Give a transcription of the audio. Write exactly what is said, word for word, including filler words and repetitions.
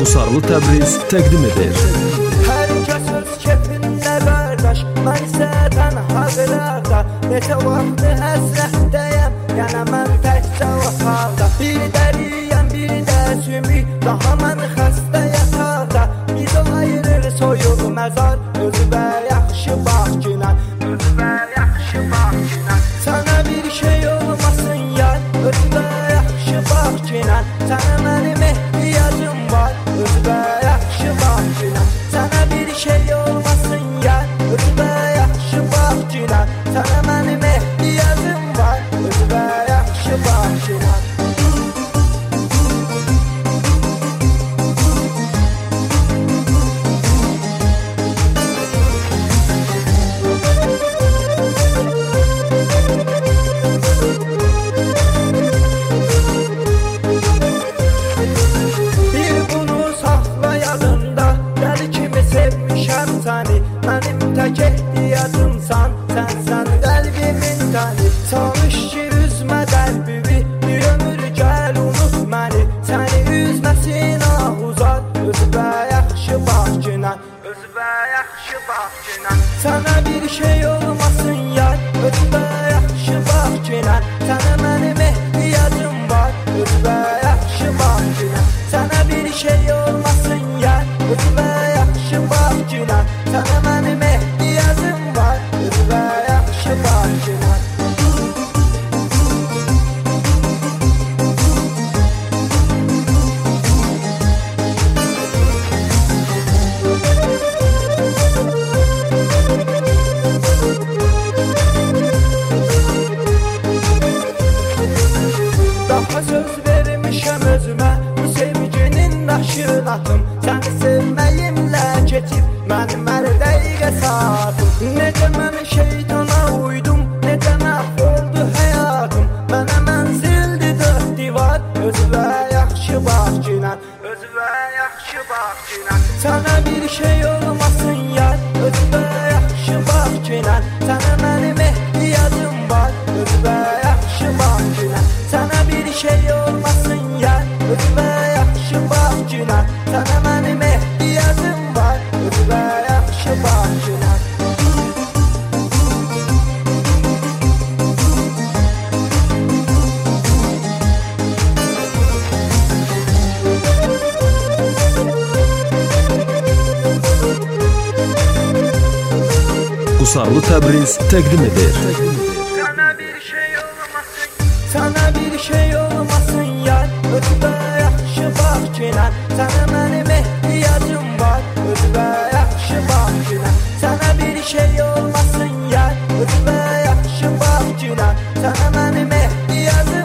Qusarlı Təbriz təqdim edir. Hər kəs öz kefində qardaş, mən isə tənha qıraqda. Neçə vaxtı həsrətdəyəm, yəni mən təkcə otaqda. Bir dəriyəm, bir də sümük, daha mən xəstə yataqda. Biz o ayırır soyuq məzar, özünə yaxşı bax günən, özünə yaxşı bax günən. Sənə bir şey olmasın yar, özünə yaxşı bax günən. Sənə mənim ehtiyacım var, özünə yaxşı bax günən. Sənə bir şey olmasın yar, özünə yaxşı bax günən. Sənə mənim ehtiyacım var, özünə yaxşı bax günən. Mənim tək ehtiyacımsan, sənsən qəlbimin təni. Çalış ki, üzmə qəlbimi, bir ömür gəl, unut məni. Səni üzməsin ah uzaq, özünə yaxşı bax günən, özünə yaxşı bax günən. Sənə bir şey olmasın yar, özünə yaxşı bax günən. Sənə mənim ehtiyacım var, özünə yaxşı bax günən. Sənə bir şey olmasın yar, özünə yaxşı bax günən. Sənə mənim ehtiyacım var, özünə yaxşı bax günən. Daha söz vermişəm özümə, bu sevginin daşını atım. Səni sevməyimlə keçib, mənim hər dəqiqə saatım. Necə mən şeytana uydum, necə məhv oldu həyatım. Mənə mənzildi dörd divar, özünə yaxşı bax günən, özünə yaxşı bax günən. Sənə bir şey olmasın yar, özünə yaxşı bax günən. Sənə mənim ehtiyacım var, özünə yaxşı bax günən. Sənə bir şey olmasın yar, özünə yaxşı bax günən. Sənə mənim ehtiyacım var, özünə yaxşı bax günən. Qusarlı Təbriz təqdim edir. Sənə bir şey olmasın, sənə bir şey olmasın yar, özünə yaxşı bax günən. Sənə mənim ehtiyacım var, özünə yaxşı bax günən. Sənə bir şey olmasın yar, özünə yaxşı bax günən. Sənə mənim ehtiyacım